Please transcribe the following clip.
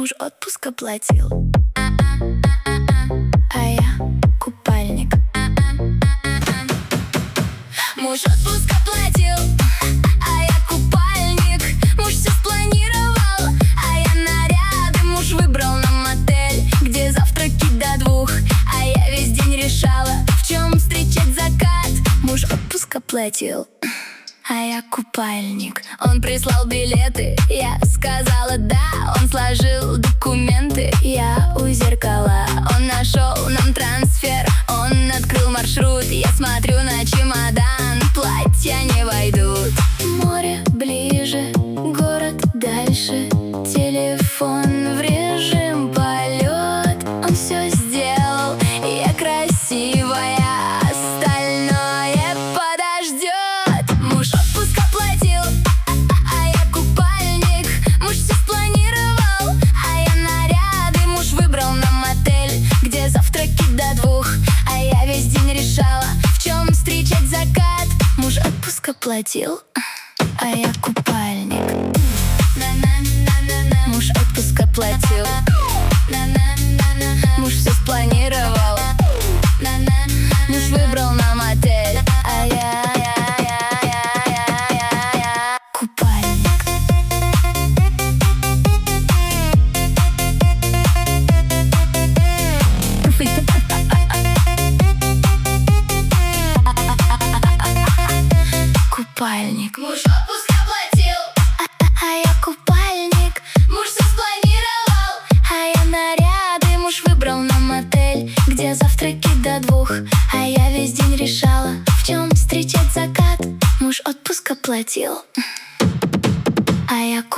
Муж отпуск оплатил, а я купальник. Муж отпуск оплатил, а я купальник. Муж все спланировал, а я наряды. Муж выбрал нам отель, где завтраки до 2. А я весь день решала, в чем встречать закат. Муж отпуск оплатил, а я купальник. Он прислал билеты, я сказала да. Он сложил документы, я у зеркала. Он нашел нам трансфер, он открыл маршрут. Я смотрю на чемодан, платья не войдут. Море ближе, город дальше, телефон в режим полет. Он все сделал, я красивая, остальное подождет. Муж отпуск оплатил, а я купальник. Муж все спланировал, а я наряды. Муж выбрал нам отель, где завтраки до 2. А я весь день решала, в чем встречать закат. Муж отпуск оплатил, а я купальник. Муж отпуск оплатил, муж все спланировал. Муж выбрал нам отель, а я купальник. Купальник. Муж отпуск оплатил, А я купальник. муж все спланировал. А я наряды. Муж выбрал нам отель, где завтраки до 2. А я весь день решала, в чем встречать закат. Муж отпуск оплатил, а я